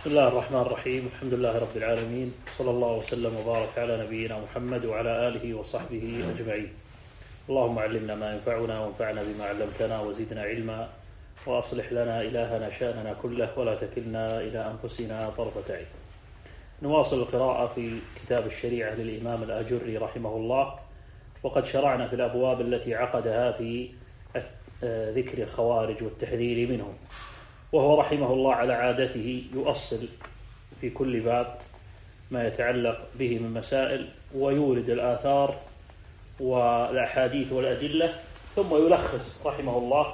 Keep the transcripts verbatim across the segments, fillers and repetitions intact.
بسم الله الرحمن الرحيم. الحمد لله رب العالمين، صلى الله وسلم وبارك على نبينا محمد وعلى آله وصحبه أجمعين. اللهم علمنا ما ينفعنا وانفعنا بما علمتنا وزدنا علما، وأصلح لنا إلهنا شأننا كله ولا تكلنا إلى أنفسنا طرفة عين. نواصل القراءة في كتاب الشريعة للإمام الآجري رحمه الله، وقد شرعنا في الأبواب التي عقدها في ذكر الخوارج والتحذير منهم، وهو رحمه الله على عادته يؤصل في كل باب ما يتعلق به من مسائل، ويورد الآثار والأحاديث والأدلة، ثم يلخص رحمه الله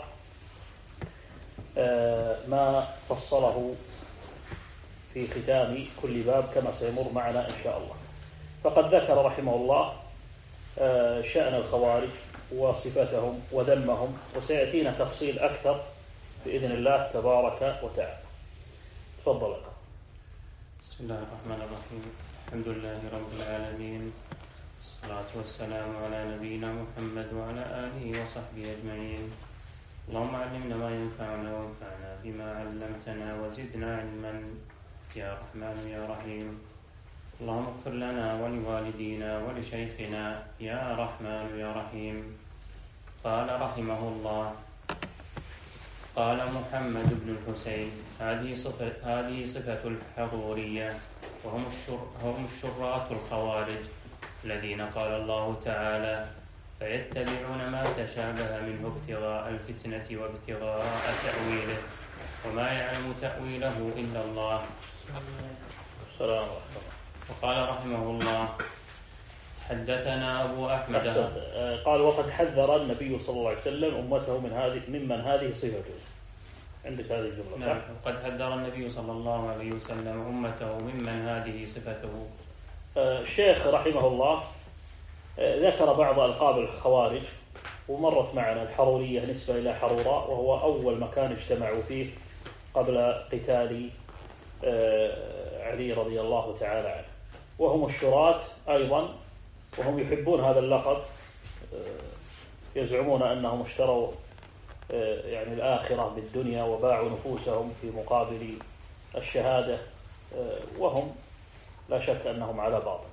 ما فصله في ختام كل باب كما سيمر معنا إن شاء الله. فقد ذكر رحمه الله شأن الخوارج وصفتهم وذمهم، وسيأتينا تفصيل أكثر بإذن الله تبارك وتعالى. تفضل. بسم الله الرحمن الرحيم. الحمد لله رب العالمين، والصلاة والسلام على نبينا محمد وعلى آله وصحبه أجمعين. اللهم علمنا ما ينفعنا وانفعنا بما علمتنا وزدنا علما يا رحمن يا رحيم. اللهم اغفر لنا ولوالدينا ولشيخنا يا رحمن يا رحيم. قال رحمه الله: قال محمد بن الحسين: هذه صفة, هذه صفة الحرورية، وهم الشر هم الشراة الخوارج الذين قال الله تعالى: فيتبعون ما تشابه منه ابتغاء الفتنة وابتغاء تأويله وما يعلم تأويله إلا الله. السلام. وقال رحمه الله: حدثنا أبو أحمد. قال: وقد حذر النبي صلى الله عليه وسلم أمته من هذه ممن هذه صفته. عندك هذه الجملة؟ نعم. وقد حذر النبي صلى الله عليه وسلم أمته ممن هذه صفته. الشيخ رحمه الله ذكر بعض ألقاب الخوارج، ومرت معنا الحرورية نسبة إلى حروراء، وهو أول مكان اجتمعوا فيه قبل قتال علي رضي الله تعالى عنه. وهم الشراة أيضا، وهم يحبون هذا اللقب، يزعمون أنهم اشتروا يعني الآخرة بالدنيا وباعوا نفوسهم في مقابل الشهادة، وهم لا شك أنهم على باطل،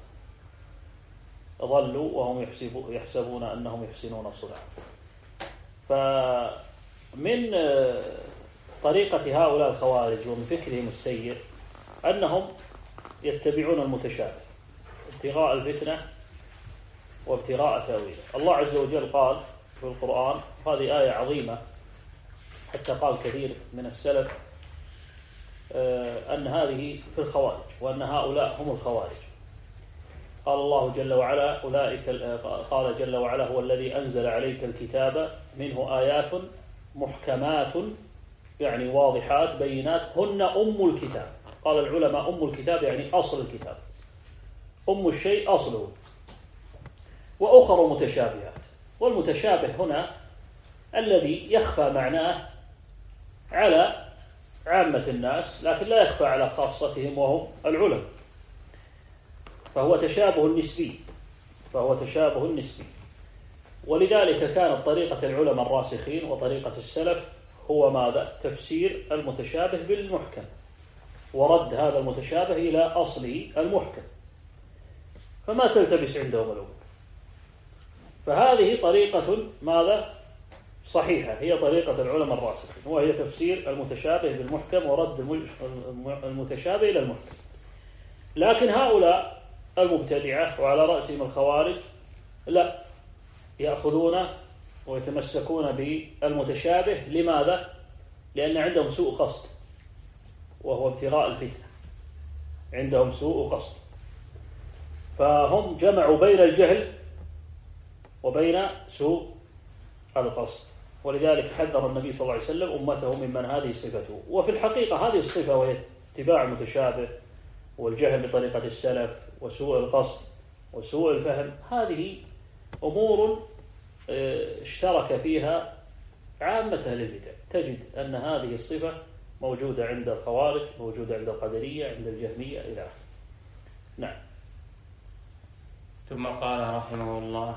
ظلوا وهم يحسبون أنهم يحسنون صنعا. فمن طريقة هؤلاء الخوارج ومن فكرهم السيء أنهم يتبعون المتشابه ابتغاء الفتنة وابتغاء تأويله. الله عز وجل قال في القرآن، هذه آية عظيمة حتى قال كثير من السلف أن هذه في الخوارج، وأن هؤلاء هم الخوارج. قال الله جل وعلا: أولئك قال جل وعلا: هو الذي أنزل عليك الكتاب منه آيات محكمات، يعني واضحات بينات، هن أم الكتاب. قال العلماء أم الكتاب يعني أصل الكتاب، أم الشيء أصله، وأخر متشابهات. والمتشابه هنا الذي يخفى معناه على عامة الناس لكن لا يخفى على خاصتهم وهم العلماء، فهو تشابه نسبي فهو تشابه نسبي ولذلك كانت طريقة العلماء الراسخين وطريقة السلف هو ماذا؟ تفسير المتشابه بالمحكم، ورد هذا المتشابه إلى أصله المحكم، فما تلتبس عندهم الأمور. فهذه طريقة ماذا؟ صحيحة، هي طريقة العلماء الراسخين، وهي تفسير المتشابه بالمحكم ورد المتشابه إلى المحكم. لكن هؤلاء المبتدعة وعلى رأسهم الخوارج لا، يأخذون ويتمسكون بالمتشابه. لماذا؟ لأن عندهم سوء قصد، وهو ابتغاء الفتنة. عندهم سوء قصد، فهم جمعوا بين الجهل وبين سوء القصد، ولذلك حذر النبي صلى الله عليه وسلم أمته ممن هذه صفته. وفي الحقيقة هذه الصفة، وهي اتباع المتشابه والجهل بطريقة السلف وسوء القصد وسوء الفهم، هذه أمور اشترك فيها عامة أهل البدع. تجد أن هذه الصفة موجودة عند الخوارج، موجودة عند القدرية، عند الجهمية إلى آخره. نعم. ثم قال رحمه الله: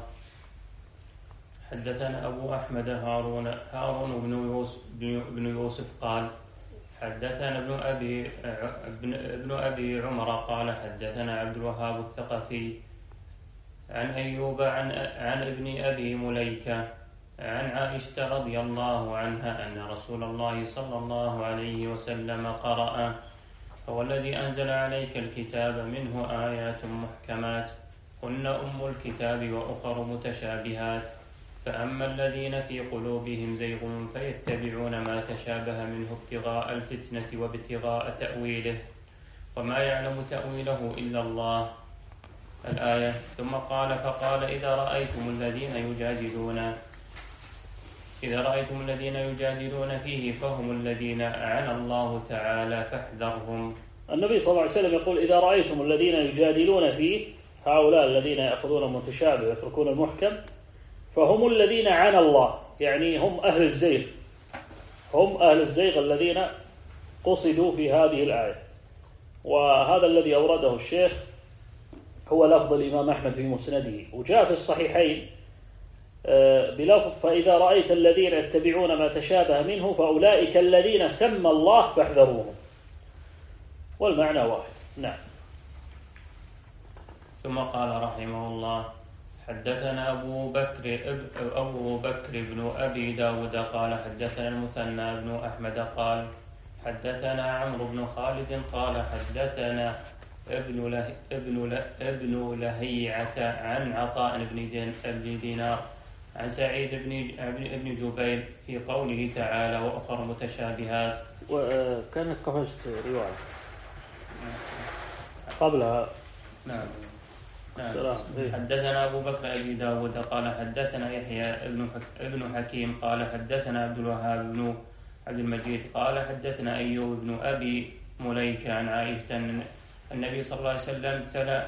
حدثنا أبو أحمد هارون هارون بن يوسف, بن يوسف قال: حدثنا ابن أبي ابن أبي عمر قال حدثنا عبد الوهاب الثقفي عن أيوب عن عن ابن أبي مليكة عن عائشة رضي الله عنها أن رسول الله صلى الله عليه وسلم قرأ: هو الذي أنزل عليك الكتاب منه آيات محكمات هن أم الكتاب وأخر متشابهات فأما الذين في قلوبهم زيغ فيتبعون ما تشابه منه ابتغاء الفتنة وابتغاء تأويله وما يعلم تأويله إلا الله. الآية. ثم قال: فقال: إذا رأيتم الذين يجادلون إذا رأيتم الذين يجادلون فيه فهم الذين أعان الله تعالى فاحذرهم. النبي صلى الله عليه وسلم يقول: إذا رأيتم الذين يجادلون فيه، هؤلاء الذين يأخذون المتشابه ويتركون المحكم، فهم الذين عانى الله، يعني هم أهل الزيغ، هم أهل الزيغ الذين قصدوا في هذه الآية. وهذا الذي أورده الشيخ هو لفظ الإمام أحمد في مسنده، وجاء في الصحيحين بلفظ: فإذا رأيت الذين يتبعون ما تشابه منه فأولئك الذين سمى الله فاحذروهم، والمعنى واحد. نعم. ثم قال رحمه الله: حدثنا أبو بكر أبو بكر بن أبي داود قال حدثنا المثنى بن أحمد قال حدثنا عمرو بن خالد قال حدثنا ابن له ابن له ابن لهيعة عن عطاء بن دينار عن سعيد بن ابن جبير في قوله تعالى: وأخر متشابهات. وكانت قفزت رواية قبلها. نعم. نعم. حدثنا أبو بكر أبي داود قال حدثنا يحيى ابن ابن حكيم قال حدثنا عبد الوهاب بن عبد المجيد قال حدثنا أيوب بن أبي مليكة عن عائشة أن النبي صلى الله عليه وسلم تلا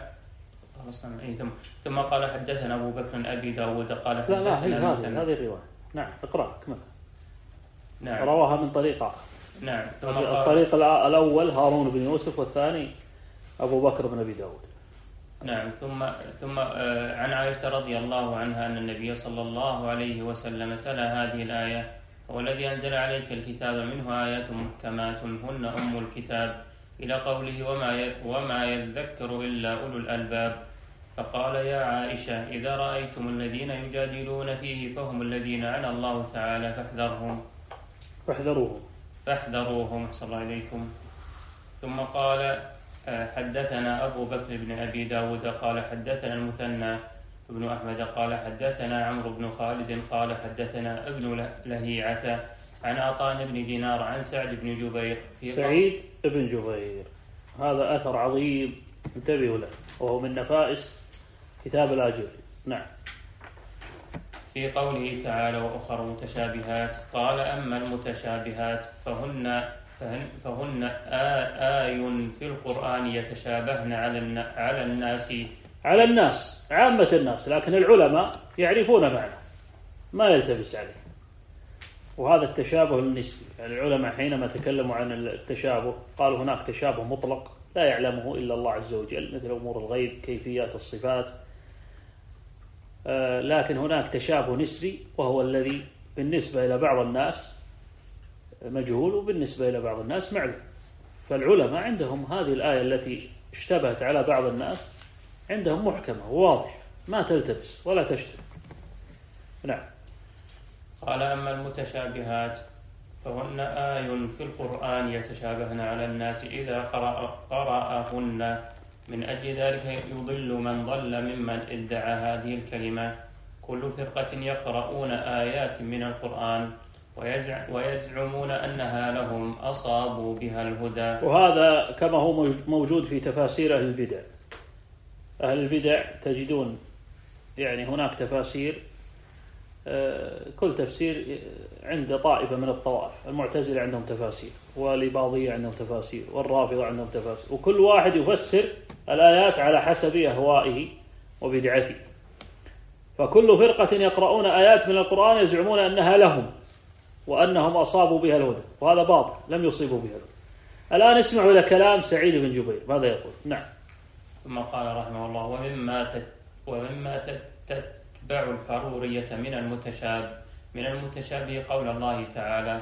ثم قال حدثنا أبو بكر أبي داود قال حدثنا لا لا هذه هذه الرواية. نعم. اقرأ كمل. نعم. رواها من طريق آخر. نعم. ثم الطريق الأول هارون بن يوسف، والثاني أبو بكر بن أبي داود. نعم. ثم ثم عن عائشة رضي الله عنها أن النبي صلى الله عليه وسلم تلا هذه الآية: هو الذي أنزل عليك الكتاب منه آيات محكمات هن أم الكتاب إلى قوله: وما وما يذكر إلا أولو الألباب. فقال: يا عائشة إذا رأيتم الذين يجادلون فيه فهم الذين عنى الله تعالى فاحذرهم فاحذروهم فاحذروهم صلى الله عليكم. ثم قال: حدثنا أبو بكر بن أبي داود قال حدثنا المثنى بن أحمد قال حدثنا عمرو بن خالد قال حدثنا ابن لهيعة عن عطاء بن دينار عن سعد بن جبير في سعيد بن جبير. هذا أثر عظيم انتبهوا له، وهو من نفائس كتاب الآجري. نعم. في قوله تعالى: وأخر متشابهات. قال: أما المتشابهات فهن فهن, فهن آي في القرآن يتشابهن على على الناس على الناس عامة الناس، لكن العلماء يعرفون معنى ما يلتبس عليه، وهذا التشابه النسبي. يعني العلماء حينما تكلموا عن التشابه قالوا هناك تشابه مطلق لا يعلمه إلا الله عز وجل، مثل أمور الغيب، كيفيات الصفات، آه لكن هناك تشابه نسبي، وهو الذي بالنسبة إلى بعض الناس مجهول وبالنسبة إلى بعض الناس معلوم. فالعلماء عندهم هذه الآية التي اشتبهت على بعض الناس عندهم محكمة وواضح ما تلتبس ولا تشتبه. نعم. قال: أما المتشابهات فهن آي في القرآن يتشابهن على الناس إذا قرأ قرأهن، من أجل ذلك يضل من ضل ممن ادعى هذه الكلمة. كل فرقة يقرؤون آيات من القرآن ويزعمون أنها لهم أصابوا بها الهدى. وهذا كما هو موجود في تفاسير أهل البدع. أهل البدع تجدون يعني هناك تفاسير، كل تفسير عند طائفة من الطوائف. المعتزلة عندهم تفاسير، والإباضية عندهم تفاسير، والرافضة عندهم تفاسير، وكل واحد يفسر الآيات على حسب أهوائه وبدعته. فكل فرقة يقرؤون آيات من القرآن يزعمون أنها لهم وأنهم أصابوا بها الهدى، وهذا باطل، لم يصيبوا بها الهدى. الآن اسمعوا إلى كلام سعيد بن جبير ماذا يقول. نعم. ثم قال رحمه الله: ومما ومما تتبع الحرورية من المتشابه من المتشابه قول الله تعالى: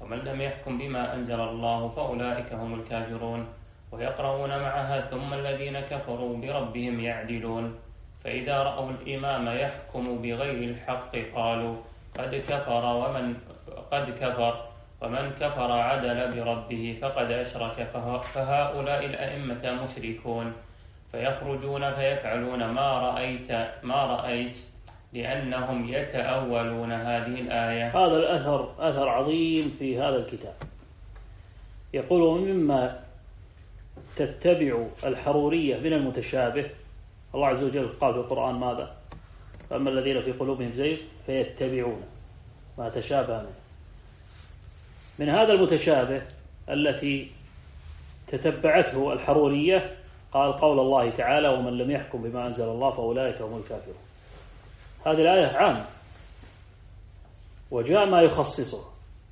ومن لم يحكم بما أنزل الله فأولئك هم الكافرون. ويقرؤون معها ثم الذين كفروا بربهم يعدلون. فإذا رأوا الإمام يحكم بغير الحق قالوا قد كفر ومن قد كفر ومن كفر عدل بربه فقد أشرك فهؤلاء الأئمة مشركون. فيخرجون فيفعلون ما رأيت ما رأيت لأنهم يتأولون هذه الآية. هذا الأثر أثر عظيم في هذا الكتاب. يقول ومما تتبع الحرورية من المتشابه، الله عز وجل قال في القرآن ماذا؟ فأما الذين في قلوبهم زيغ فيتبعون ما تشابه منه. من هذا المتشابه التي تتبعته الحرورية قال قول الله تعالى ومن لم يحكم بما أنزل الله فأولئك هم الكافرون. هذه الآية عامة وجاء ما يخصصها،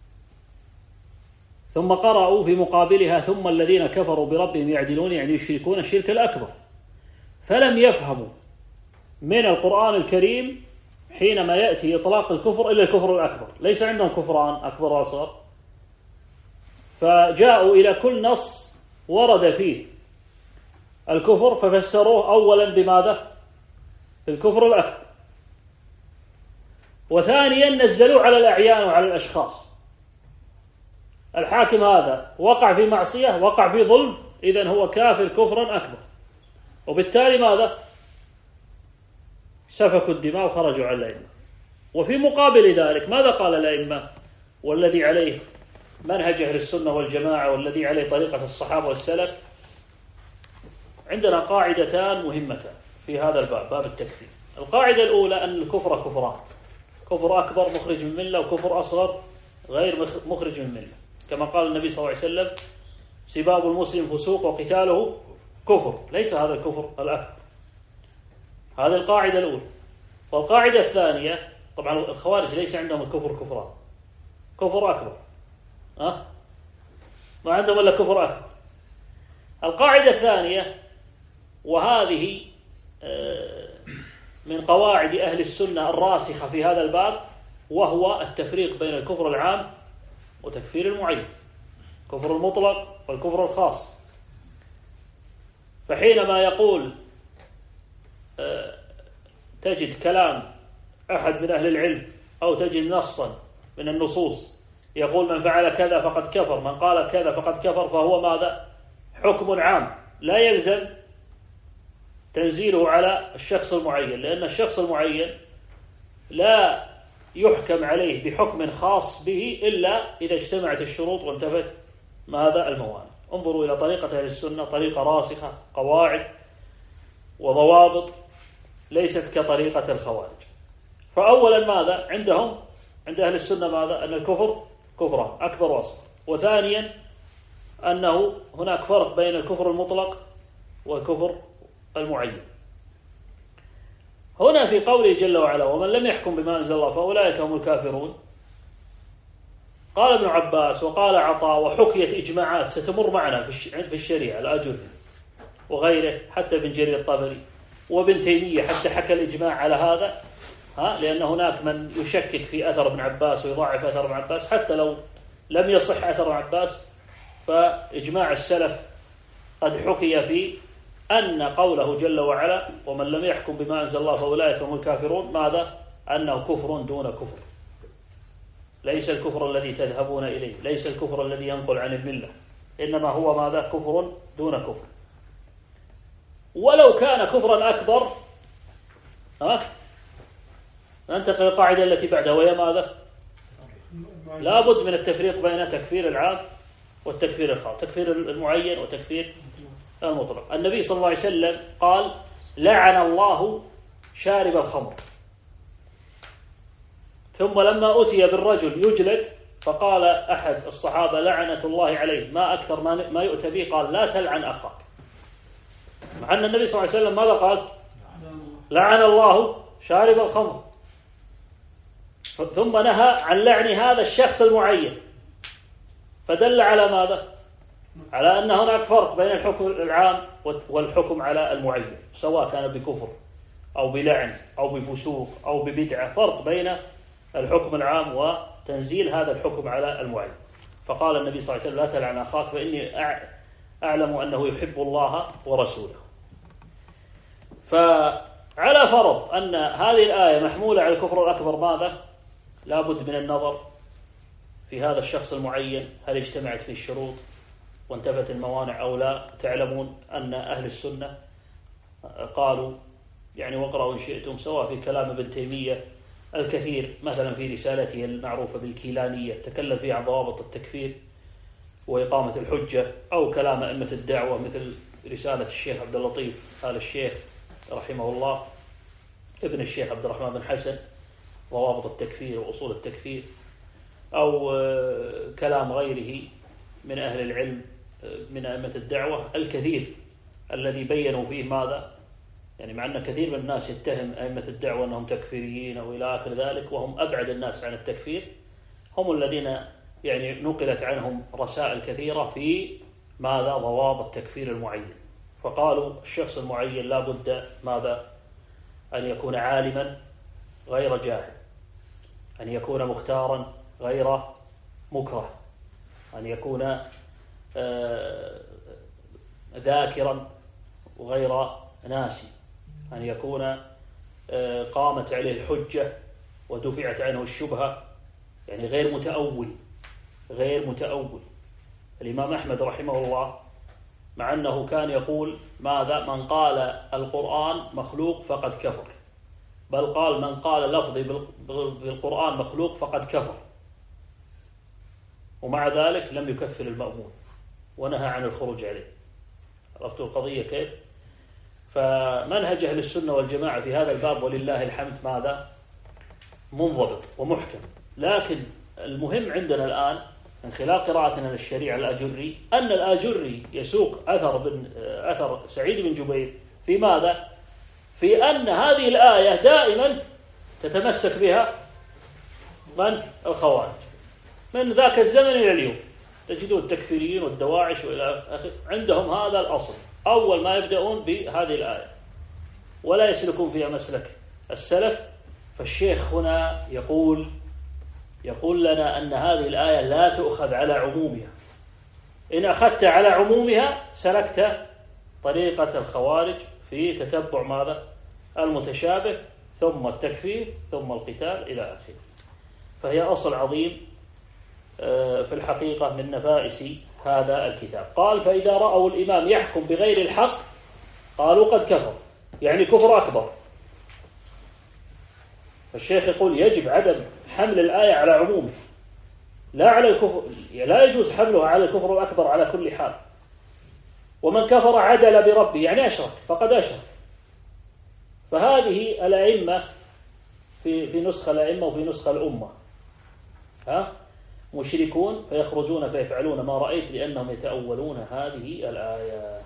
ثم قرأوا في مقابلها ثم الذين كفروا بربهم يعدلون، يعني يشركون الشرك الأكبر، فلم يفهموا من القرآن الكريم حينما يأتي إطلاق الكفر إلا الكفر الأكبر، ليس عندهم كفران أكبر وأصغر، فجاءوا إلى كل نص ورد فيه الكفر ففسروه أولا بماذا؟ الكفر الأكبر، وثانيا نزلوا على الأعيان وعلى الأشخاص. الحاكم هذا وقع في معصية وقع في ظلم، إذن هو كافر كفرا أكبر، وبالتالي ماذا؟ سفكوا الدماء وخرجوا على الأئمة. وفي مقابل ذلك ماذا قال الأئمة؟ والذي عليه منهج أهل السنة والجماعة والذي عليه طريقة الصحابة والسلف. عندنا قاعدتان مهمتان في هذا الباب، باب التكفير. القاعدة الأولى أن الكفر كفران، كفر أكبر مخرج من ملة وكفر أصغر غير مخرج من ملة، كما قال النبي صلى الله عليه وسلم سباب المسلم فسوق وقتاله كفر، ليس هذا الكفر الأكبر. هذه القاعدة الأولى. والقاعدة الثانية، طبعا الخوارج ليس عندهم الكفر كفران، كفر أكبر، أه؟ ما عندهم إلا كفر أكبر. القاعدة الثانية وهذه من قواعد أهل السنة الراسخة في هذا الباب، وهو التفريق بين الكفر العام وتكفير المعين، كفر المطلق والكفر الخاص. فحينما يقول تجد كلام أحد من أهل العلم أو تجد نصا من النصوص يقول من فعل كذا فقد كفر، من قال كذا فقد كفر، فهو ماذا؟ حكم عام لا يلزم تنزيله على الشخص المعين، لأن الشخص المعين لا يحكم عليه بحكم خاص به إلا إذا اجتمعت الشروط وانتفت ماذا؟ الموانع. انظروا إلى طريقة أهل السنة، طريقة راسخة، قواعد وضوابط، ليست كطريقة الخوارج. فأولا ماذا عندهم؟ عند أهل السنة ماذا؟ أن الكفر كفران أكبر وأصغر. وثانيا أنه هناك فرق بين الكفر المطلق والكفر المعين. هنا في قوله جل وعلا ومن لم يحكم بما أنزل الله فأولئك هم الكافرون، قال ابن عباس وقال عطاء وحكيت إجماعات ستمر معنا في الشريعة الأجل وغيره، حتى ابن جرير الطبري وابن تيمية حتى حكى الإجماع على هذا، ها، لأن هناك من يشكك في أثر ابن عباس ويضاعف أثر ابن عباس، حتى لو لم يصح أثر ابن عباس فإجماع السلف قد حكي في أن قوله جل وعلا ومن لم يحكم بما أنزل الله فأولئك هم الكافرون ماذا؟ أنه كفر دون كفر، ليس الكفر الذي تذهبون إليه، ليس الكفر الذي ينقل عن الملة، إنما هو ماذا؟ كفر دون كفر. ولو كان كفرا أكبر، ها، ننتقل القاعدة التي بعدها وهي ماذا؟ لا بد من التفريق بين تكفير العام والتكفير الخاص، تكفير المعين وتكفير المطلق. النبي صلى الله عليه وسلم قال لعن الله شارب الخمر، ثم لما أتي بالرجل يجلد فقال أحد الصحابة لعنة الله عليه ما أكثر ما يؤتى به، قال لا تلعن أخاك، مع أن النبي صلى الله عليه وسلم ماذا قال؟ لعن الله شارب الخمر، ثم نهى عن لعن هذا الشخص المعين، فدل على ماذا؟ على أن هناك فرق بين الحكم العام والحكم على المعين، سواء كان بكفر أو بلعن أو بفسوق أو ببدعة، فرق بين الحكم العام وتنزيل هذا الحكم على المعين. فقال النبي صلى الله عليه وسلم لا تلعن أخاك فإني أعلم أنه يحب الله ورسوله. فعلى فرض أن هذه الآية محمولة على الكفر الأكبر ماذا؟ لا بد من النظر في هذا الشخص المعين، هل اجتمعت فيه الشروط وانتفت الموانع أو لا. تعلمون أن أهل السنة قالوا يعني واقرأوا إن شئتم سواء في كلام ابن تيمية الكثير مثلا في رسالته المعروفة بالكيلانية تكلم فيها عن ضوابط التكفير وإقامة الحجة، أو كلام أئمة الدعوة مثل رسالة الشيخ عبد اللطيف آل الشيخ رحمه الله ابن الشيخ عبد الرحمن بن حسن ضوابط التكفير وأصول التكفير، أو كلام غيره من أهل العلم من أئمة الدعوة الكثير الذي بينوا فيه ماذا؟ يعني مع أن كثير من الناس يتهم أئمة الدعوة أنهم تكفيريين أو إلى آخر ذلك، وهم أبعد الناس عن التكفير، هم الذين يعني نقلت عنهم رسائل كثيرة في ماذا؟ ضوابط التكفير المعين. فقالوا الشخص المعين لا بد ماذا؟ أن يكون عالما غير جاهل، أن يكون مختارا غير مكره، أن يكون ذاكرا وغير ناسي، أن يكون قامت عليه الحجة ودفعت عنه الشبهة، يعني غير متأول غير متأول. الإمام أحمد رحمه الله مع أنه كان يقول ماذا؟ من قال القرآن مخلوق فقد كفر، بل قال من قال لفظي بالقرآن مخلوق فقد كفر، ومع ذلك لم يكفر المأمون ونهى عن الخروج عليه. عرفتوا القضية كيف؟ فمنهج أهل السنة والجماعة في هذا الباب ولله الحمد ماذا؟ منضبط ومحكم. لكن المهم عندنا الآن من خلال قراءتنا للشريعة الآجري أن الآجري يسوق أثر بن أثر سعيد بن جبير في ماذا؟ في أن هذه الآية دائما تتمسك بها من؟ الخوارج من ذاك الزمن إلى اليوم. تجدون التكفيريين والدواعش وإلى آخره عندهم هذا الأصل، أول ما يبدأون بهذه الآية ولا يسلكون فيها مسلك السلف. فالشيخ هنا يقول يقول لنا أن هذه الآية لا تؤخذ على عمومها، إن أخذت على عمومها سلكت طريقة الخوارج في تتبع ماذا؟ المتشابه ثم التكفير ثم القتال إلى آخره. فهي أصل عظيم في الحقيقة من نفائس هذا الكتاب. قال فإذا رأوا الإمام يحكم بغير الحق قالوا قد كفر، يعني كفر أكبر. فالشيخ يقول يجب عدم حمل الآية على عمومه، لا على الكفر، لا يجوز حملها على الكفر الأكبر على كل حال. ومن كفر عدل بربه يعني أشرك فقد أشرك. فهذه الأئمة في في نسخة الأئمة وفي نسخة الأمة ها مشركون فيخرجون فيفعلون ما رأيت لأنهم يتأولون هذه الآية.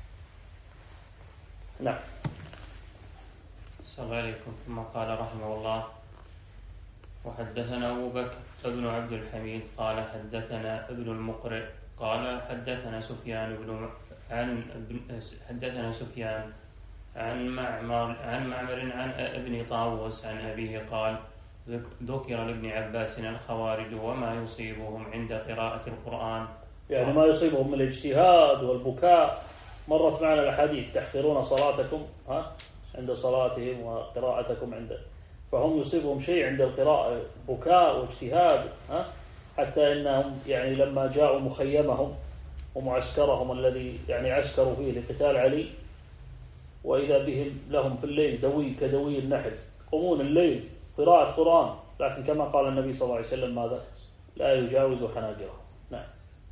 نعم. السلام عليكم. ثم قال رحمه الله وحدثنا أبو بكر ابن عبد الحميد قال حدثنا ابن المقرئ قال حدثنا سفيان بن عن حدثنا سفيان عن معمر عن معمر عن ابن طاووس عن أبيه قال ذكر لابن عباس الخوارج وما يصيبهم عند قراءة القرآن، يعني ما يصيبهم من الاجتهاد والبكاء. مرت معنا الحديث تحقرون صلاتكم ها عند صلاتهم وقراءتكم عند، فهم يصيبهم شيء عند القراءة بكاء واجتهاد ها حتى إنهم يعني لما جاءوا مخيمهم ومعسكرهم الذي يعني عسكروا فيه لقتال علي وإذا بهم لهم في الليل دوي كدوي النحل، يقومون الليل قراءة قرآن، لكن كما قال النبي صلى الله عليه وسلم ماذا؟ لا يجاوز حناجرهم. نعم.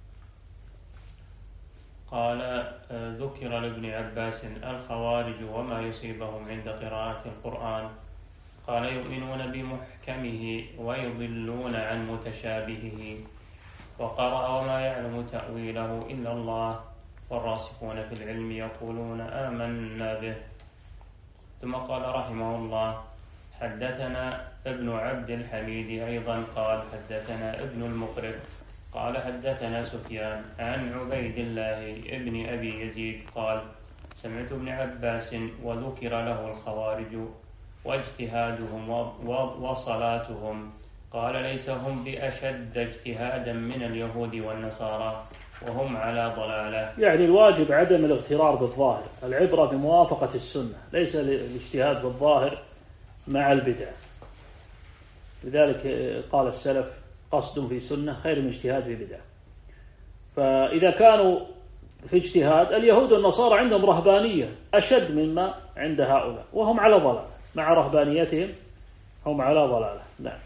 قال ذكر لابن عباس الخوارج وما يصيبهم عند قراءة القرآن قال يؤمنون بمحكمه ويضلون عن متشابهه، وقرأ وما يعلم تأويله إلا الله والراسخون في العلم يقولون آمنا به. ثم قال رحمه الله حدثنا ابن عبد الحميد أيضا قال حدثنا ابن المقرئ قال حدثنا سفيان عن عبيد الله ابن أبي يزيد قال سمعت ابن عباس وذكر له الخوارج واجتهادهم وصلاتهم قال ليس هم بأشد اجتهادا من اليهود والنصارى وهم على ضلالة. يعني الواجب عدم الاغترار بالظاهر، العبرة بموافقة السنة، ليس الاجتهاد بالظاهر مع البدع. لذلك قال السلف قصد في سنة خير من اجتهاد في بدع. فإذا كانوا في اجتهاد، اليهود والنصارى عندهم رهبانية أشد مما عند هؤلاء وهم على ضلالة، مع رهبانيتهم هم على ضلالة. نعم.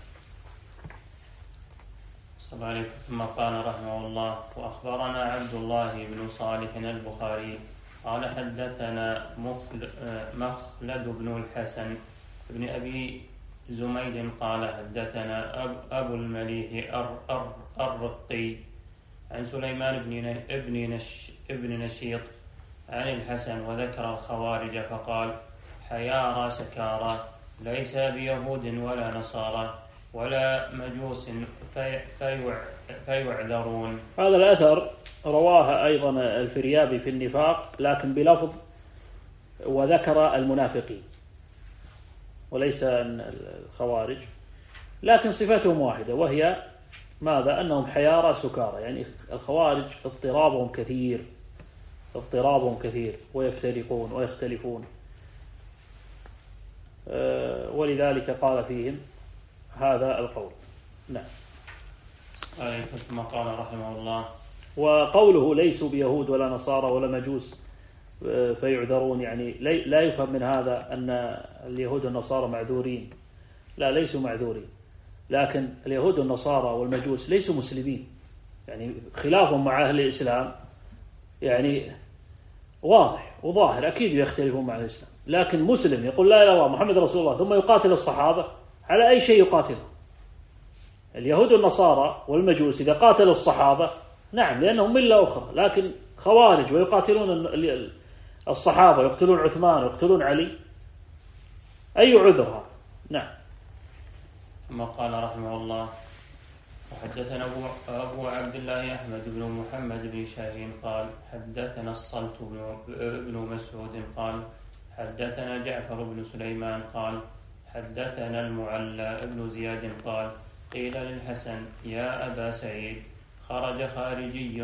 ثم قال رحمه الله: وأخبرنا عبد الله بن صالح البخاري قال حدثنا مخلد بن الحسن بن أبي زميل قال حدثنا أبو المليح الرقي عن سليمان بن ابن نشيط عن الحسن وذكر الخوارج فقال: حيارى سكارى ليس بيهود ولا نصارى ولا مجوس في فيعذرون. هذا الأثر رواه أيضا الفريابي في النفاق لكن بلفظ وذكر المنافقين وليس الخوارج، لكن صفتهم واحدة وهي ماذا؟ أنهم حيارى سكارى. يعني الخوارج اضطرابهم كثير اضطرابهم كثير ويفترقون ويختلفون، ولذلك قال فيهم هذا القول. نعم. ثم قال رحمه الله: وقوله ليسوا بيهود ولا نصارى ولا مجوس فيعذرون، يعني لا يفهم من هذا أن اليهود والنصارى معذورين، لا، ليسوا معذورين، لكن اليهود والنصارى والمجوس ليسوا مسلمين، يعني خلافهم مع أهل الإسلام يعني واضح وظاهر، أكيد يختلفون مع الإسلام، لكن مسلم يقول لا إله إلا الله محمد رسول الله ثم يقاتل الصحابة على أي شيء يقاتلهم؟ اليهود والنصارى والمجوس إذا قاتلوا الصحابة نعم لأنهم ملة أخرى، لكن خوارج ويقاتلون الصحابة يقتلون عثمان ويقتلون علي، أي عذرها؟ نعم. ثم قال رحمه الله: وحدثنا أبو عبد الله أحمد بن محمد بن شاهين قال حدثنا الصلت بن مسعود قال حدثنا جعفر بن سليمان قال حدثنا المعلى بن زياد قال قيل للحسن: يا أبا سعيد، خرج خارجي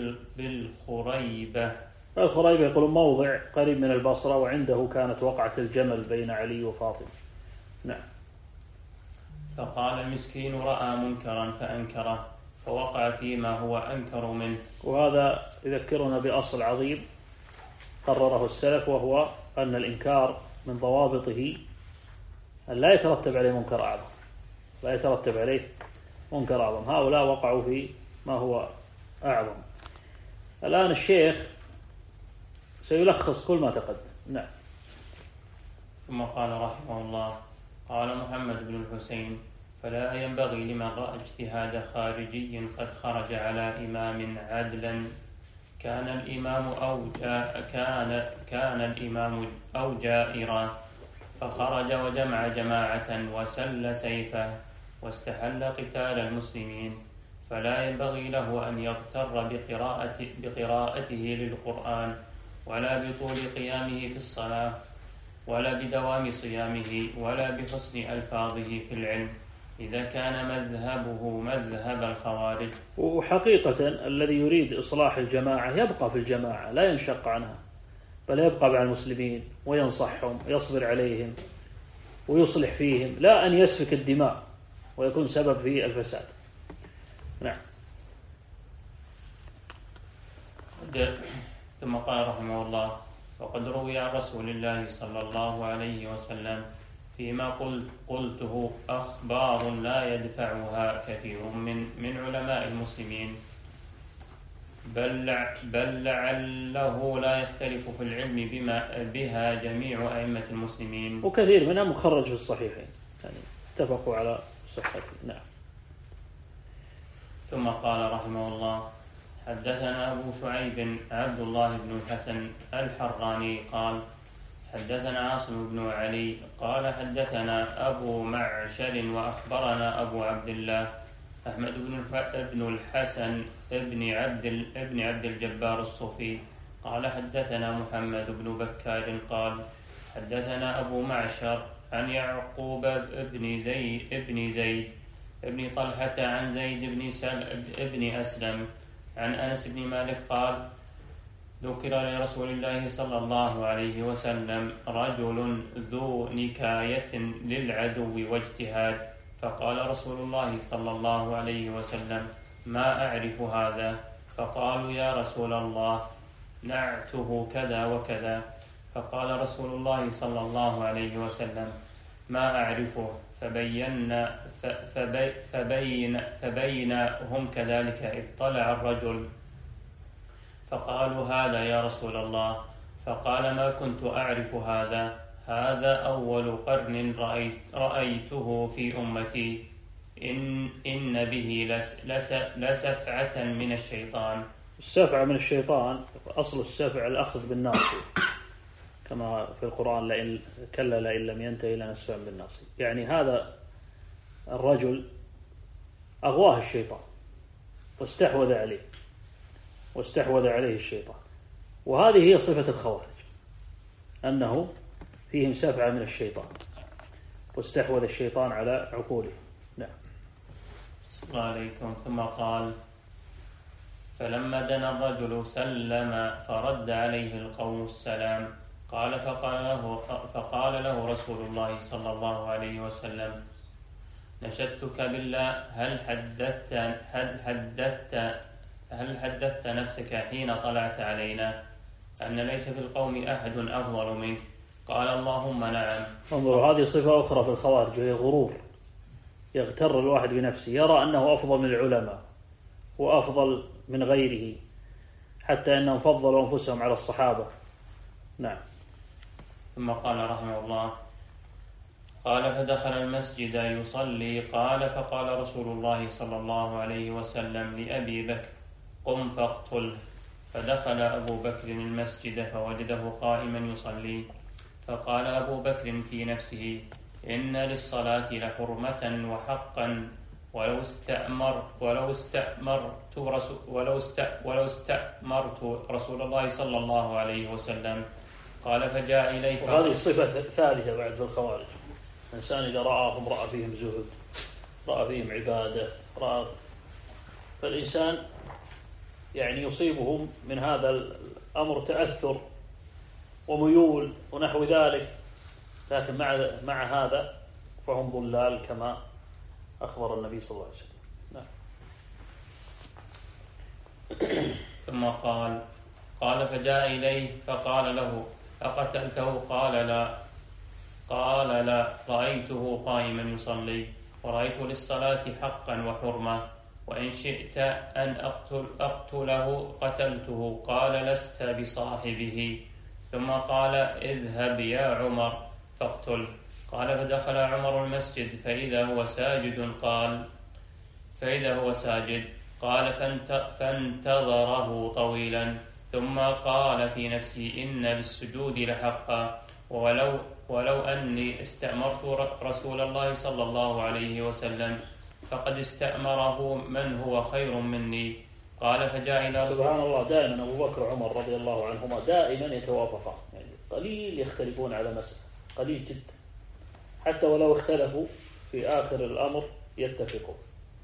بالخريبة. الخريبة يقول موضع قريب من البصرة، وعنده كانت وقعة الجمل بين علي وفاطمة. نعم. فقال المسكين: رأى منكرا فأنكره، فوقع فيما هو أنكر منه. وهذا يذكرنا بأصل عظيم قرره السلف، وهو أن الإنكار من ضوابطه أن لا يترتب عليه منكر أعظم، لا يترتب عليه منكر أعظم. هؤلاء وقعوا في ما هو أعظم. الآن الشيخ سيلخص كل ما تقدم. نعم. ثم قال رحمه الله: قال محمد بن الحسين: فلا ينبغي لمن رأى اجتهاد خارجي قد خرج على إمام عدلا كان الإمام أو جاء كان كان الإمام أو جائرا، فخرج وجمع جماعة وسل سيفه واستحل قتال المسلمين، فلا ينبغي له أن يغتر بقراءة بقراءته للقرآن ولا بطول قيامه في الصلاة ولا بدوام صيامه ولا بحسن ألفاظه في العلم، إذا كان مذهبه مذهب الخوارج. وحقيقة الذي يريد إصلاح الجماعة يبقى في الجماعة لا ينشق عنها، بل يبقى مع المسلمين وينصحهم ويصبر عليهم ويصلح فيهم، لا أن يسفك الدماء ويكون سبب في الفساد. نعم. ثم قال رحمه الله: وقد روي عن رسول الله صلى الله عليه وسلم فيما قلت قلته أخبار لا يدفعها كثير من من علماء المسلمين، بل بل لعله لا يختلف في العلم بما بها جميع أئمة المسلمين، وكثير منها مخرج في الصحيحين، يعني اتفقوا على صحته. نعم. ثم قال رحمه الله: حدثنا أبو شعيب عبد الله بن الحسن الحراني قال حدثنا عاصم بن علي قال حدثنا أبو معشر وأخبرنا أبو عبد الله أحمد بن الحسن ابن عبد ابن عبد الجبار الصوفي قال حدثنا محمد بن بكار قال حدثنا أبو معشر عن يعقوب بن زيد ابن زيد ابن طلحة عن زيد بن, بن أسلم عن أنس بن مالك قال ذكر لرسول الله صلى الله عليه وسلم رجل ذو نكاية للعدو واجتهاد، فقال رسول الله صلى الله عليه وسلم ما أعرف هذا، فقالوا يا رسول الله نعته كذا وكذا، فقال رسول الله صلى الله عليه وسلم ما أعرفه، فبين فبي فبين فبينهم كذلك إذ طلع الرجل فقالوا هذا يا رسول الله، فقال ما كنت أعرف هذا، هذا أول قرن رأيت رأيته في أمتي، إن, إن به لس لس لسفعة من الشيطان. السفعة من الشيطان أصل السفع الأخذ بالناصية كما في القرآن لئن كلا لئن لم ينتهي لنسفعا بالناصية، يعني هذا الرجل أغواه الشيطان واستحوذ عليه واستحوذ عليه الشيطان، وهذه هي صفة الخوارج أنه فيهم سفعة من الشيطان واستحوذ الشيطان على عقوله. نعم. صلى الله عليكم. ثم قال فلما دنا الرجل سلم فرد عليه القوم السلام، قال فقال له, فقال له رسول الله صلى الله عليه وسلم نشدتك بالله هل حدثت هل حدثت هل حدثت نفسك حين طلعت علينا أن ليس في القوم أحد أفضل منك؟ قال اللهم نعم. انظروا هذه صفة أخرى في الخوارج وهي غرور، يغتر الواحد بنفسه، يرى أنه أفضل من العلماء وأفضل من غيره، حتى أنهم فضلوا أنفسهم على الصحابة. نعم. ثم قال رحمه الله قال فدخل المسجد يصلي، قال فقال رسول الله صلى الله عليه وسلم لأبي بكر قم فاقتله، فدخل أبو بكر المسجد فوجده قائما يصلي، فقال أبو بكر في نفسه إن للصلاة لحرمة وحقا ولو استأمر ولو استأمرت رسول ولو ولو استأمرت رسول الله صلى الله عليه وسلم. قال فجاء إليه. وهذه الصفة ثالثة بعد في الخوارج، الإنسان إذا رآهم رأى فيهم زهد، رأى فيهم عبادة، رأى فالإنسان يعني يصيبهم من هذا الأمر تأثر وميول ونحو ذلك، لكن مع مع هذا فهم ضلال كما أخبر النبي صلى الله عليه وسلم. نعم. ثم قال قال فجاء إليه فقال له أقتلته؟ قال لا. قال لا، رأيته قائما يصلي ورأيت للصلاة حقا وحرمة، وإن شئت أن أقتل أقتله قتلته. قال لست بصاحبه. ثم قال اذهب يا عمر فاقتل. قال فدخل عمر المسجد فإذا هو ساجد قال فإذا هو ساجد قال فانتظره طويلا، ثم قال في نفسه إن للسجود لحقا، ولو ولو أني استأمرت رسول الله صلى الله عليه وسلم فقد استأمره من هو خير مني. قال فجاء إلى رسول. سبحان الله، دائما أبو بكر وعمر رضي الله عنهما دائما يتوافقان، يعني قليل يختلفون على مسألة، قليل جدا، حتى ولو اختلفوا في آخر الأمر يتفقون.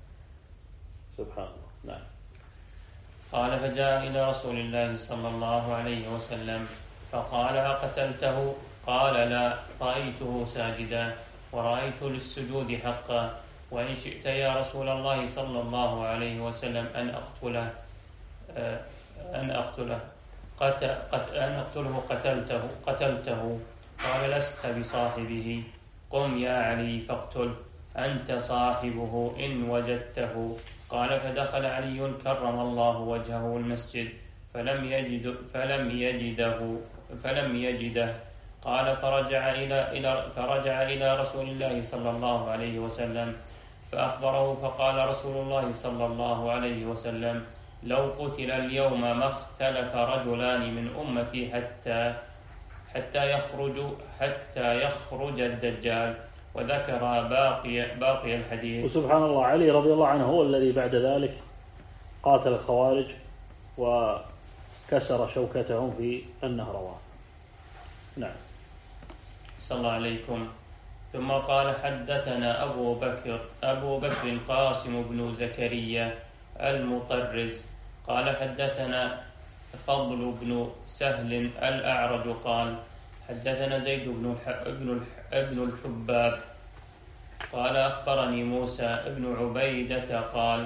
سبحان الله. نعم. قال فجاء إلى رسول الله صلى الله عليه وسلم فقال أقتلته؟ قال لا، رأيته ساجدا ورأيت للسجود حقا، وإن شئت يا رسول الله صلى الله عليه وسلم أن أقتله أن أقتله قت... قت... أن أقتله قتلته قتلته. قال لست بصاحبه، قم يا علي فاقتله، أنت صاحبه إن وجدته. قال فدخل علي كرم الله وجهه المسجد فلم يجد فلم يجده فلم يجده قال فرجع إلى إلى فرجع إلى رسول الله صلى الله عليه وسلم فأخبره، فقال رسول الله صلى الله عليه وسلم لو قتل اليوم ما اختلف رجلان من أمتي حتى حتى يخرج حتى يخرج الدجال، وذكر باقي باقي الحديث. وسبحان الله، علي رضي الله عنه هو الذي بعد ذلك قاتل الخوارج وكسر شوكتهم في النهروان. نعم. صلى الله عليكم. ثم قال حدثنا أبو بكر أبو بكر قاسم بن زكريا المطرز قال حدثنا فضل بن سهل الأعرج قال حدثنا زيد بن ابن الحباب قال أخبرني موسى بن عبيدة قال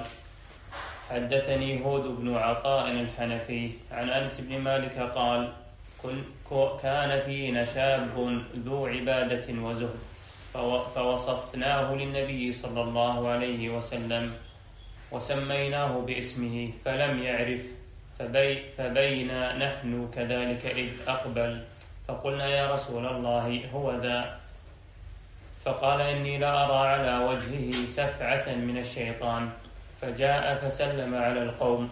حدثني هود بن عطاء الحنفي عن أنس بن مالك قال كان فينا شاب ذو عبادة وزهد فوصفناه للنبي صلى الله عليه وسلم وسميناه باسمه فلم يعرف فبي فبينا نحن كذلك إذ أقبل فقلنا يا رسول الله هو ذا فقال إني لا أرى على وجهه سفعة من الشيطان فجاء فسلم على القوم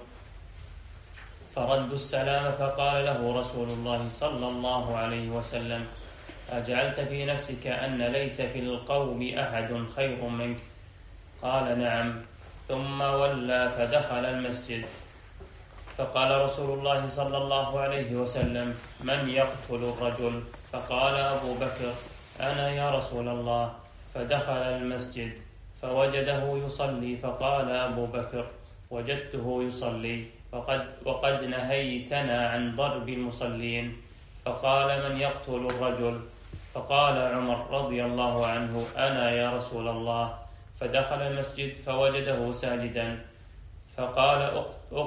فردوا السلام فقال له رسول الله صلى الله عليه وسلم أجعلت في نفسك أن ليس في القوم أحد خير منك قال نعم ثم ولى فدخل المسجد فقال رسول الله صلى الله عليه وسلم من يقتل الرجل فقال أبو بكر أنا يا رسول الله فدخل المسجد فوجده يصلي فقال أبو بكر وجدته يصلي وقد, وقد نهيتنا عن ضرب المصلين فقال من يقتل الرجل فقال عمر رضي الله عنه أنا يا رسول الله فدخل المسجد فوجده ساجدا فقال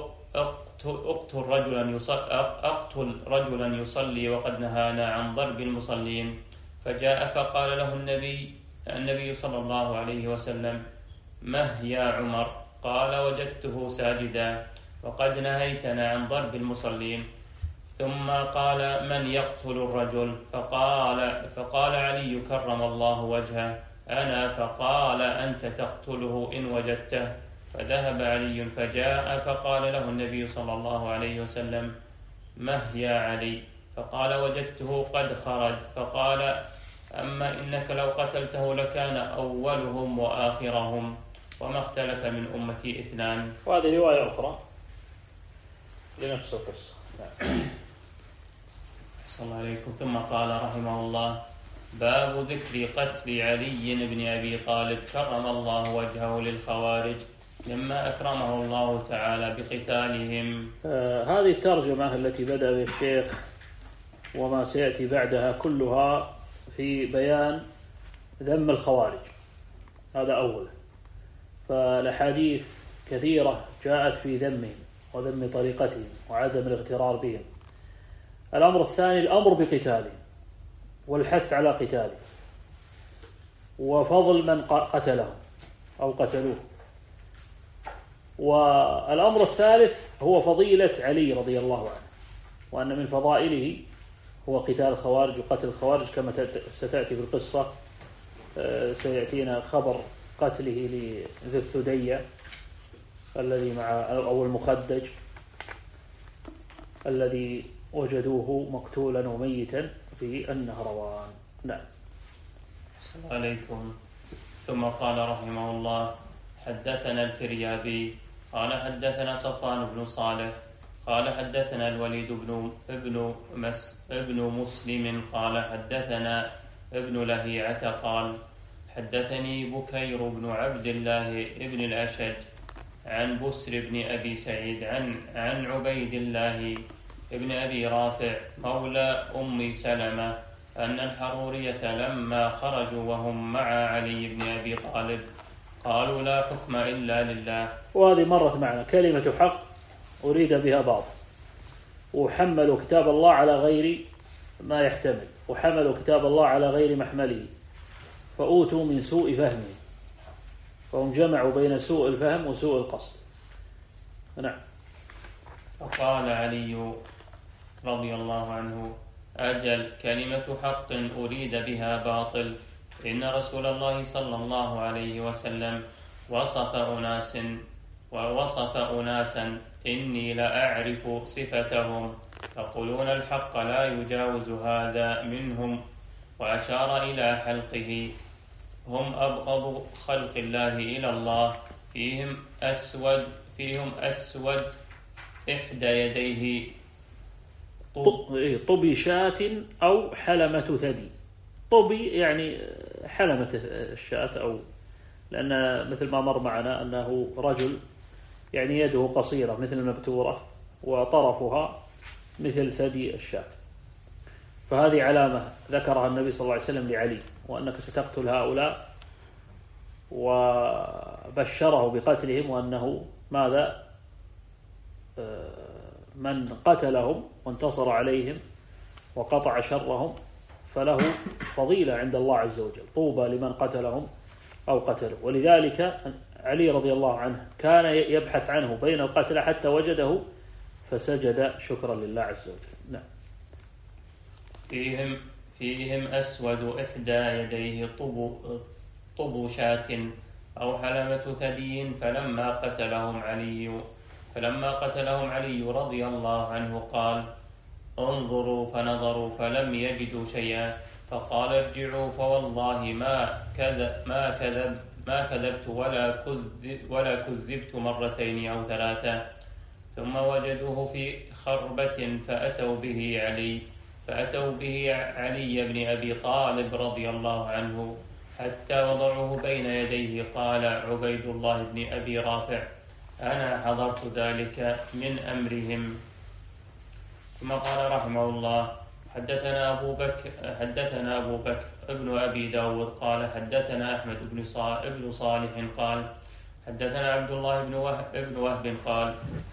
اقتل رجلا يصلي, أقتل رجلا يصلي وقد نهانا عن ضرب المصلين فجاء فقال له النبي النبي صلى الله عليه وسلم مه يا عمر قال وجدته ساجدا وقد نهيتنا عن ضرب المصلين ثم قال من يقتل الرجل فقال, فقال علي كرم الله وجهه أنا فقال أنت تقتله إن وجدته فذهب علي فجاء فقال له النبي صلى الله عليه وسلم مه يا علي فقال وجدته قد خرج فقال أما إنك لو قتلته لكان أولهم وآخرهم وما اختلف من أمتي اثنان. وهذه رواية أخرى لنفس القصة. صلى الله عليكم. ثم قال رحمه الله باب ذكر قتل علي بن أبي طالب كرم الله وجهه للخوارج مما أكرمه الله تعالى بقتالهم. آه هذه الترجمة التي بدأ بها الشيخ وما سيأتي بعدها كلها في بيان ذم الخوارج، هذا أولا. فالأحاديث كثيرة جاءت في ذمهم وذم طريقتهم وعدم الاغترار بهم. الأمر الثاني الأمر بقتالهم والحث على قتالهم وفضل من قتلهم أو قتلوه. والأمر الثالث هو فضيلة علي رضي الله عنه، وأن من فضائله هو قتال الخوارج وقتل الخوارج كما ستأتي في القصة. سيأتينا خبر قتله لذي الثدية الذي مع أو المخدج الذي وجدوه مقتولا وميتا في النهروان. نعم. السلام عليكم. ثم قال رحمه الله حدثنا الفريابي قال حدثنا صفوان بن صالح قال حدثنا الوليد بن ابن مس ابن مسلم قال حدثنا ابن لهيعة قال حدثني بكير بن عبد الله ابن الأشج عن بسر بن أبي سعيد عن عن عبيد الله ابن أبي رافع مولى أم سلمة أن الحرورية لما خرجوا وهم مع علي بن أبي طالب قالوا لا حكم إلا لله. وهذه مرت معنا كلمة حق أريد بها باطل، وحملوا كتاب الله على غير ما يحتمل، وحملوا كتاب الله على غير محمله، فأوتوا من سوء فهمه، فهم جمعوا بين سوء الفهم وسوء القصد. نعم. فقال علي رضي الله عنه أجل كلمة حق أريد بها باطل، إن رسول الله صلى الله عليه وسلم وصف أناس ووصف أناسا إني لأعرف صفتهم يقولون الحق لا يجاوز هذا منهم، وأشار إلى حلقه هم أبغض خلق الله إلى الله فيهم أسود فيهم أسود إحدى يديه طبي شاة أو حلمة ثدي. طبي يعني حلمت الشاة، أو لأن مثل ما مر معنا أنه رجل يعني يده قصيرة مثل المبتورة وطرفها مثل ثدي الشاة، فهذه علامة ذكرها النبي صلى الله عليه وسلم لعلي، وأنك ستقتل هؤلاء، وبشره بقتلهم، وأنه ماذا من قتلهم وانتصر عليهم وقطع شرهم فله فضيلة عند الله عز وجل، طوبى لمن قتلهم أو قتلوا. ولذلك علي رضي الله عنه كان يبحث عنه بين القتلى حتى وجده فسجد شكرا لله عز وجل. نعم. فيهم فيهم أسود إحدى يديه طبو طبو شاة أو حلمة ثدي، فلما قتلهم علي فلما قتلهم علي رضي الله عنه قال: انظروا، فنظروا فلم يجدوا شيئا، فقال: ارجعوا فوالله ما كذب ما كذب ما كذبت ولا كذب ولا كذبت مرتين أو ثلاثة. ثم وجدوه في خربة فأتوا به علي فأتوا به علي بن أبي طالب رضي الله عنه حتى وضعوه بين يديه. قال عبيد الله بن أبي رافع: أنا حضرت ذلك من أمرهم. ثم قال رحمه الله: حدثنا أبو بكر حدثنا أبو بكر ابن أبي داود قال حدثنا أحمد بن صالح قال حدثنا عبد الله بن وهب, بن وهب قال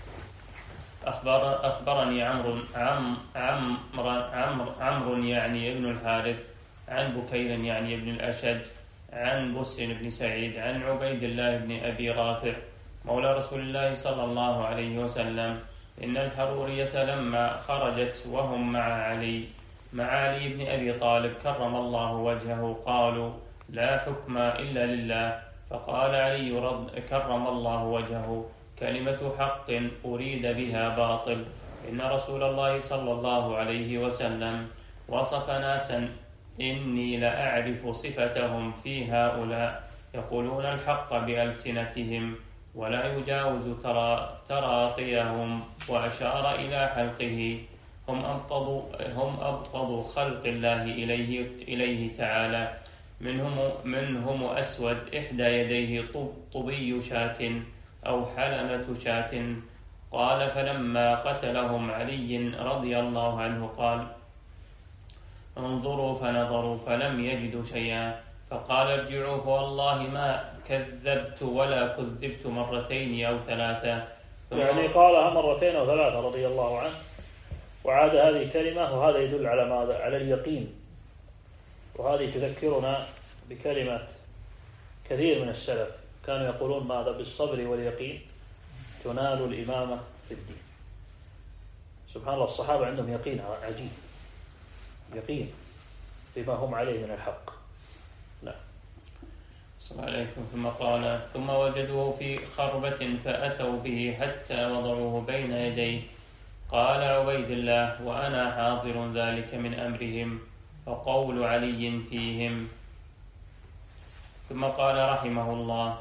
أخبر أخبرني عمرو عم عمرو عمرو عمرو يعني ابن الحارث عن بكير يعني ابن الأشج عن بسر بن سعيد عن عبيد الله بن أبي رافع مولى رسول الله صلى الله عليه وسلم إن الحرورية لما خرجت وهم مع علي مع علي بن أبي طالب كرم الله وجهه قالوا: لا حكم إلا لله. فقال علي رض كرم الله وجهه: كلمة حق أريد بها باطل. إن رسول الله صلى الله عليه وسلم وصف ناسا إني لأعرف صفتهم في هؤلاء يقولون الحق بألسنتهم ولا يجاوز تراقيهم، وأشار إلى حلقه: هم أبغض هم أبغض خلق الله إليه إليه تعالى، منهم منهم أسود إحدى يديه طب طبي شاة أو حلمة شاة. قال: فلما قتلهم علي رضي الله عنه قال: انظروا فنظروا فلم يجدوا شيئا، فقال: ارجعوا فوالله ما كذبت ولا كذبت مرتين أو ثلاثة. يعني قالها مرتين أو ثلاثة رضي الله عنه، وعاد هذه الكلمة، وهذا يدل على ماذا؟ على اليقين. وهذه تذكرنا بكلمة كثير من السلف كانوا يقولون ماذا؟ بالصبر واليقين تنال الإمامة في الدين. سبحان الله، الصحابة عندهم يقين عجيب، يقين بما هم عليه من الحق. نعم. صلى الله عليكم. ثم قال: ثم وجدوه في خربة فأتوا به حتى وضعوه بين يديه. قال عبيد الله: وأنا حاضر ذلك من أمرهم، وقول علي فيهم. ثم قال رحمه الله: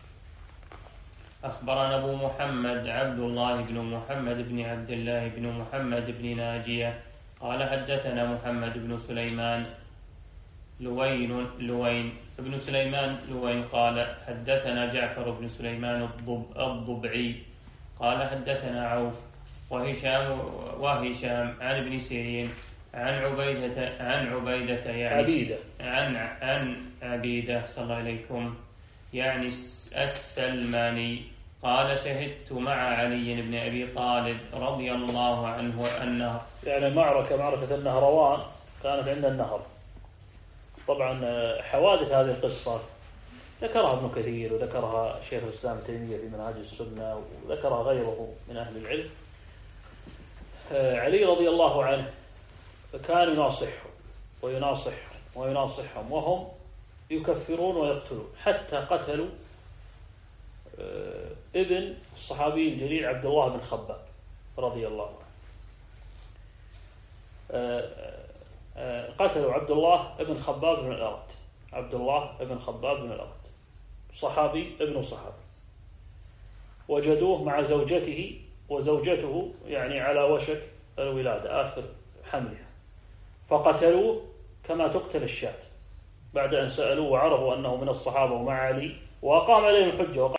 أخبرنا أبو محمد عبد الله بن محمد بن عبد الله بن محمد بن ناجية قال حدثنا محمد بن سليمان لوين لوين ابن سليمان لوين قال حدثنا جعفر بن سليمان الضبعي قال حدثنا عوف وهشام وهشام عن ابن سيرين عن عبيدة عن عبيدة يعني عبيدة عن عن عبيدة صلى الله عليكم يعني السلماني قال شهدت مع علي بن أبي طالب رضي الله عنه أنه يعني معركة معركة النهروان كانت عند النهر. طبعا حوادث هذه القصة ذكرها ابن كثير وذكرها شيخ الإسلام تيمية في منهاج السنة وذكرها غيره من أهل العلم. علي رضي الله عنه كان يناصحهم ويناصحهم ويناصحهم وهم يكفرون ويقتلون، حتى قتلوا ابن الصحابي الجليل عبد الله بن خباب رضي الله عنه. قتلوا عبد الله ابن خباب بن الأرت عبد الله ابن خباب بن الأرت صحابي ابن صحابي، وجدوه مع زوجته وزوجته يعني على وشك الولادة آخر حملها، فقتلوه كما تقتل الشاة بعد أن سألوه وعرفوا أنه من الصحابة ومع علي، وأقام عليهم الحجة وقال